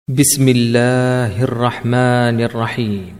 بسم الله الرحمن الرحيم.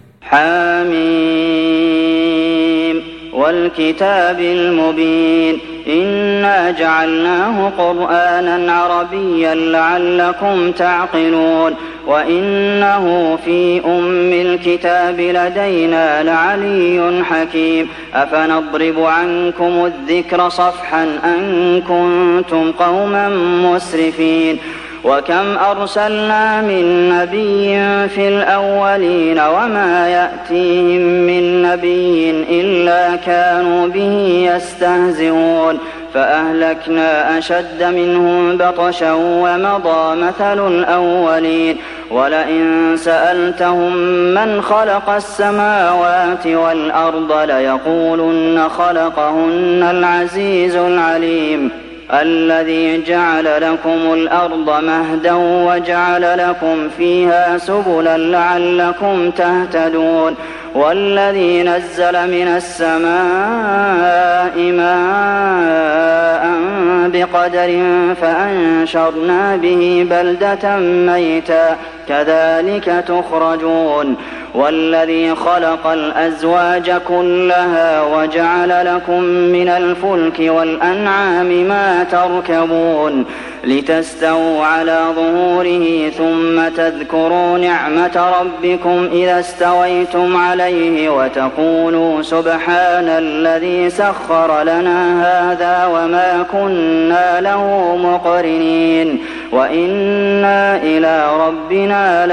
حميم والكتاب المبين إنا جعلناه قرآنا عربيا لعلكم تعقلون وإنه في أم الكتاب لدينا لعلي حكيم أفنضرب عنكم الذكر صفحا أن كنتم قوما مسرفين وكم أرسلنا من نبي في الأولين وما يأتيهم من نبي إلا كانوا به يستهزئون فأهلكنا أشد منهم بطشا ومضى مثل الأولين ولئن سألتهم من خلق السماوات والأرض ليقولن خلقهن العزيز العليم الذي جعل لكم الأرض مهدا وجعل لكم فيها سبلا لعلكم تهتدون والذي نزل من السماء ماء بقدر فأنشرنا به بلدة ميتا كذلك تخرجون والذي خلق الأزواج كلها وجعل لكم من الفلك والأنعام ما تركبون لتستووا على ظهوره ثم تذكروا نعمة ربكم إذا استويتم عليه وتقولوا سبحان الذي سخر لنا هذا وما كنا له مقرنين وإنا إلى ربنا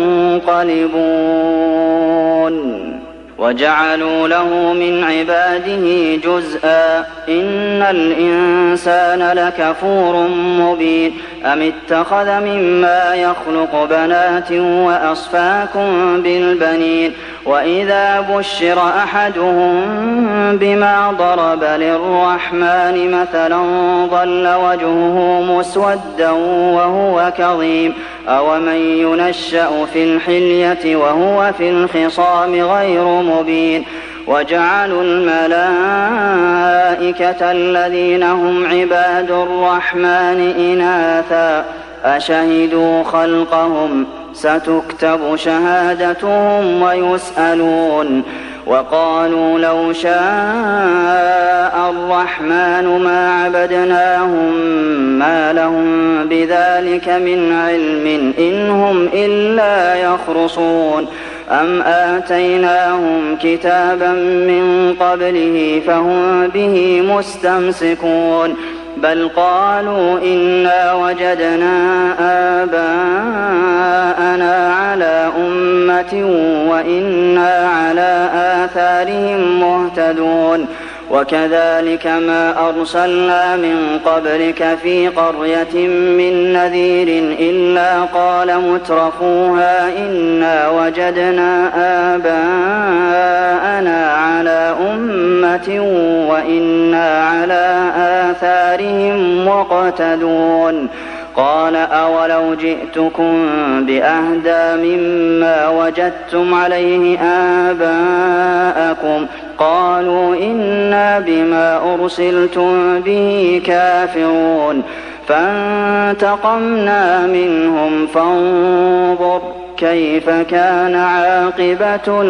لمنقلبون وجعلوا له من عباده جزءا إن الإنسان لكفور مبين أم اتخذ مما يخلق بنات وأصفاكم بالبنين وإذا بشر أحدهم بما ضرب للرحمن مثلا ظل وجهه مسودا وهو كظيم أومن ينشأ في الحلية وهو في الخصام غير مبين وجعلوا الملائكة الذين هم عباد الرحمن إناثا أشهدوا خلقهم ستكتب شهادتهم ويسألون وقالوا لو شاء الرحمن ما عبدناهم ما لهم بذلك من علم إن هم إلا يخرصون أم آتيناهم كتابا من قبله فهم به مستمسكون بل قالوا إنا وجدنا آباءنا على أمة وإنا على آثارهم مهتدون وكذلك ما أرسلنا من قبلك في قرية من نذير إلا قال مترفوها إنا وجدنا آباءنا على أمة وإنا على آثارهم مقتدون قال أولو جئتكم بأهدى مما وجدتم عليه آباءكم قالوا إنا بما أرسلتم به كافرون فانتقمنا منهم فانظر كيف كان عاقبة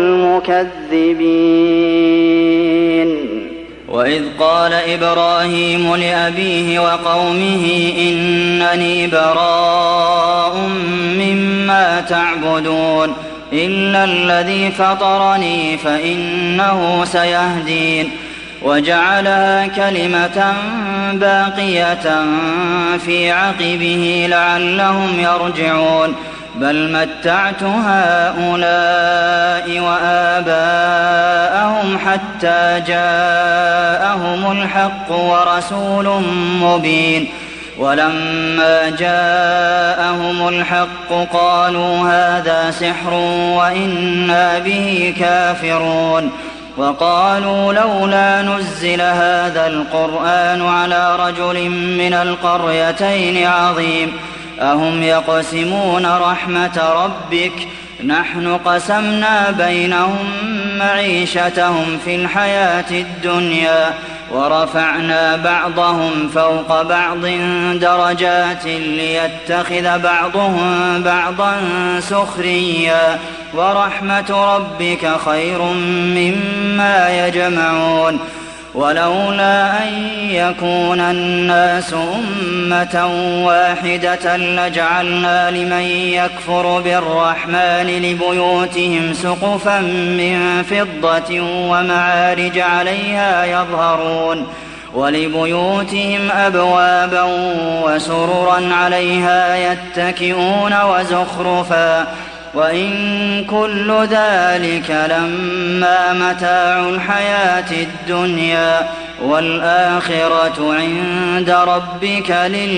المكذبين وإذ قال إبراهيم لأبيه وقومه إنني براء مما تعبدون إلا الذي فطرني فإنه سيهدين وجعلها كلمة باقية في عقبه لعلهم يرجعون بل متعت هؤلاء وآباءهم حتى جاءهم الحق ورسول مبين ولما جاءهم الحق قالوا هذا سحر وإنا به كافرون وقالوا لولا نزل هذا القرآن على رجل من القريتين عظيم أهم يقسمون رحمة ربك نحن قسمنا بينهم معيشتهم في الحياة الدنيا ورفعنا بعضهم فوق بعض درجات ليتخذ بعضهم بعضا سخريا ورحمة ربك خير مما يجمعون ولولا أن يكون الناس أمة واحدة لجعلنا لمن يكفر بالرحمن لبيوتهم سقفا من فضة ومعارج عليها يظهرون ولبيوتهم أبوابا وسررا عليها يتكئون وزخرفا وإن كل ذلك لما متاع الحياة الدنيا والآخرة عند ربك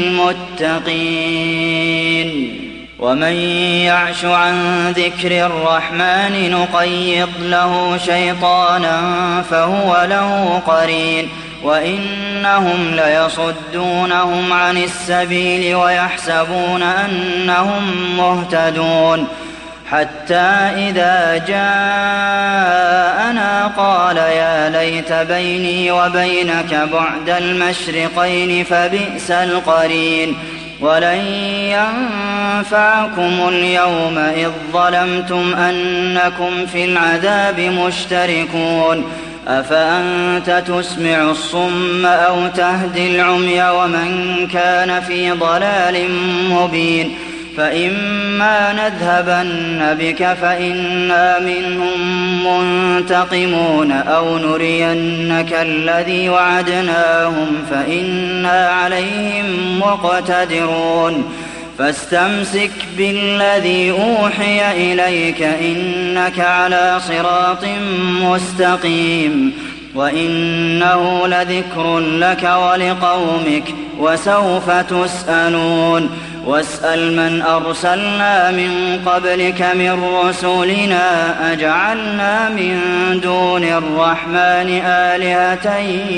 للمتقين ومن يعش عن ذكر الرحمن نقيض له شيطانا فهو له قرين وإنهم ليصدونهم عن السبيل ويحسبون أنهم مهتدون حتى إذا جاءنا قال يا ليت بيني وبينك بعد المشرقين فبئس القرين ولن ينفعكم اليوم إذ ظلمتم أنكم في العذاب مشتركون أفأنت تسمع الصم أو تهدي العمي ومن كان في ضلال مبين فإما نذهبن بك فإنا منهم منتقمون أو نرينك الذي وعدناهم فإنا عليهم مقتدرون فاستمسك بالذي أوحي إليك إنك على صراط مستقيم وإنه لذكر لك ولقومك وسوف تسألون واسأل من أرسلنا من قبلك من رسلنا أجعلنا من دون الرحمن آلهة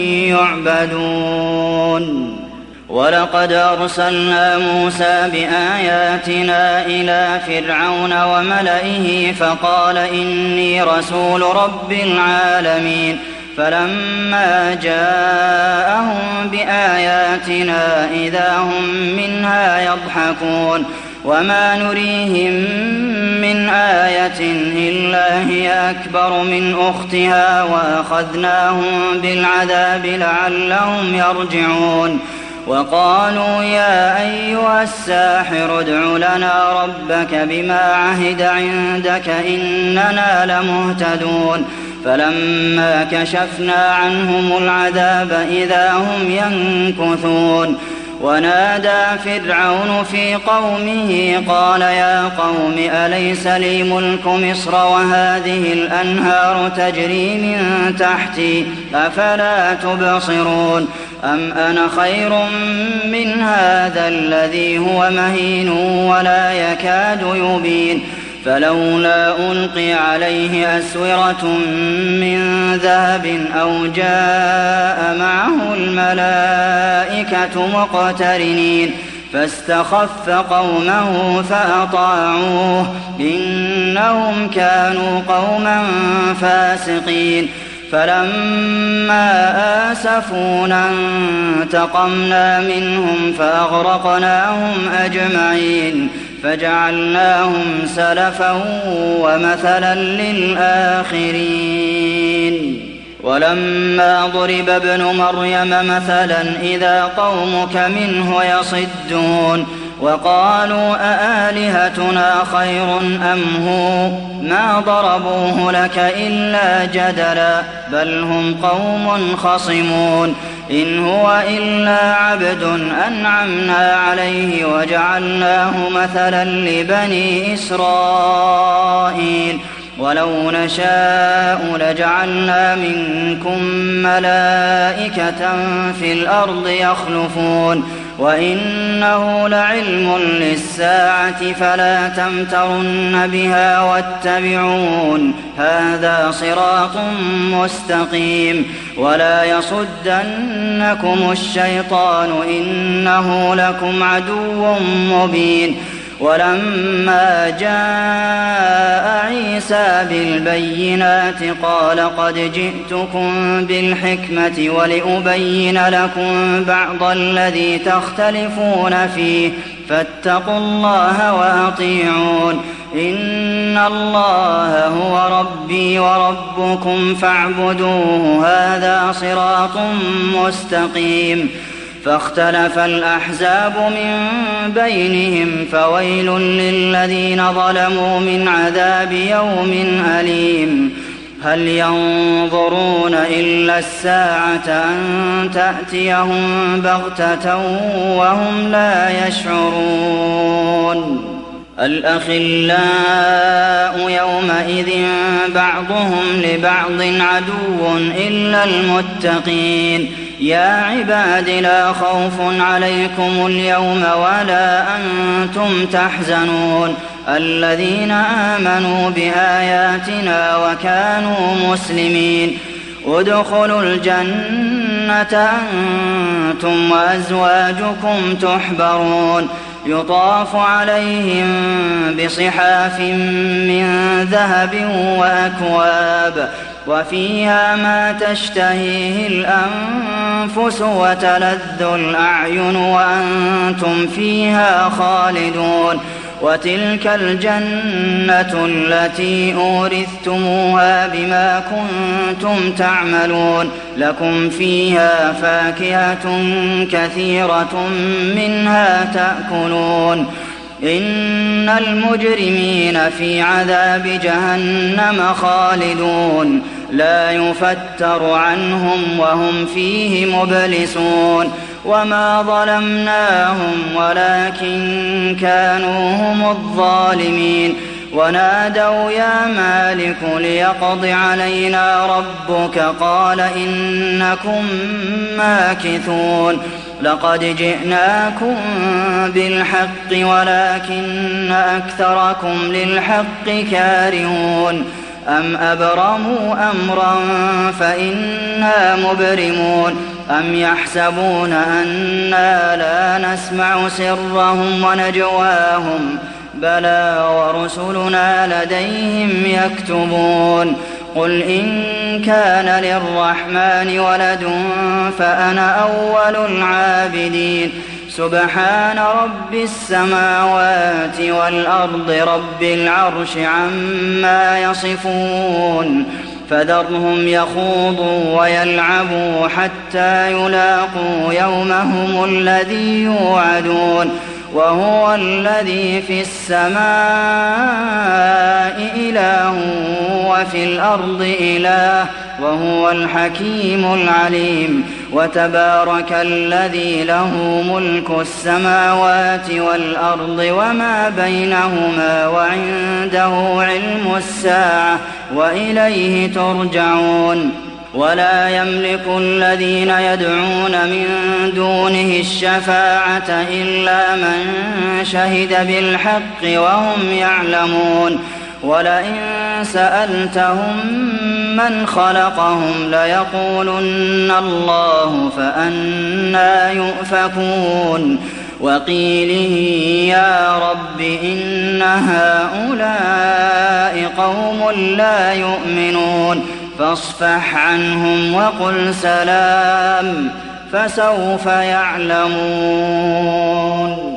يعبدون ولقد أرسلنا موسى بآياتنا إلى فرعون وملئه فقال إني رسول رب العالمين فلما جاءهم بآياتنا إذا هم منها يضحكون وما نريهم من آية إلا هي أكبر من أختها وأخذناهم بالعذاب لعلهم يرجعون وقالوا يا أيها الساحر ادع لنا ربك بما عهد عندك إننا لمهتدون فلما كشفنا عنهم العذاب إذا هم ينكثون ونادى فرعون في قومه قال يا قوم أليس لي ملك مصر وهذه الأنهار تجري من تحتي أفلا تبصرون أم أنا خير من هذا الذي هو مهين ولا يكاد يبين فلولا ألقي عليه أسورة من ذهب أو جاء معه الملائكة مقترنين فاستخف قومه فأطاعوه إنهم كانوا قوما فاسقين فلما آسفونا انتقمنا منهم فأغرقناهم أجمعين فجعلناهم سلفا ومثلا للآخرين ولما ضرب ابن مريم مثلا إذا قومك منه يصدون وقالوا أآلهتنا خير أم هو ما ضربوه لك إلا جدلا بل هم قوم خصمون إن هو إلا عبد أنعمنا عليه وجعلناه مثلا لبني إسرائيل ولو نشاء لجعلنا منكم ملائكة في الأرض يخلفون وإنه لعلم للساعة فلا تمترن بها واتبعون هذا صراط مستقيم ولا يصدنكم الشيطان إنه لكم عدو مبين ولما جاء عيسى بالبينات قال قد جئتكم بالحكمة ولأبين لكم بعض الذي تختلفون فيه فاتقوا الله وأطيعون إن الله هو ربي وربكم فاعبدوه هذا صراط مستقيم فاختلف الأحزاب من بينهم فويل للذين ظلموا من عذاب يوم أليم هل ينظرون إلا الساعة أن تأتيهم بغتة وهم لا يشعرون الأخلاء يومئذ بعضهم لبعض عدو إلا المتقين يا عباد لا خوف عليكم اليوم ولا أنتم تحزنون الذين آمنوا بآياتنا وكانوا مسلمين ادخلوا الجنة أنتم وأزواجكم تحبرون يطاف عليهم بصحاف من ذهب وأكواب وفيها ما تشتهيه الأنفس وتلذ الأعين وأنتم فيها خالدون وتلك الجنة التي أورثتموها بما كنتم تعملون لكم فيها فاكهة كثيرة منها تأكلون إن المجرمين في عذاب جهنم خالدون لا يفتر عنهم وهم فيه مبلسون وما ظلمناهم ولكن كانوا هم الظالمين ونادوا يا مالك ليقض علينا ربك قال إنكم ماكثون لقد جئناكم بالحق ولكن أكثركم للحق كارهون أم أبرموا أمرا فإنا مبرمون أم يحسبون أنا لا نسمع سرهم ونجواهم بلى ورسلنا لديهم يكتبون قل إن كان للرحمن ولد فأنا أول العابدين سبحان رب السماوات والأرض رب العرش عما يصفون فذرهم يخوضوا ويلعبوا حتى يلاقوا يومهم الذي يوعدون وهو الذي في السماء إله وفي الأرض إله وهو الحكيم العليم وتبارك الذي له ملك السماوات والأرض وما بينهما وعنده علم الساعة وإليه ترجعون ولا يملك الذين يدعون من دونه الشفاعة إلا من شهد بالحق وهم يعلمون ولئن سألتهم من خلقهم ليقولن الله فأنى يؤفكون وقيله يا رب إن هؤلاء قوم لا يؤمنون فاصفح عنهم وقل سلام فسوف يعلمون